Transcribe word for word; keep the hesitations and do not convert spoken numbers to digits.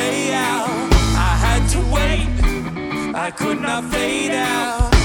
way out. I had to wait, I could not fade out.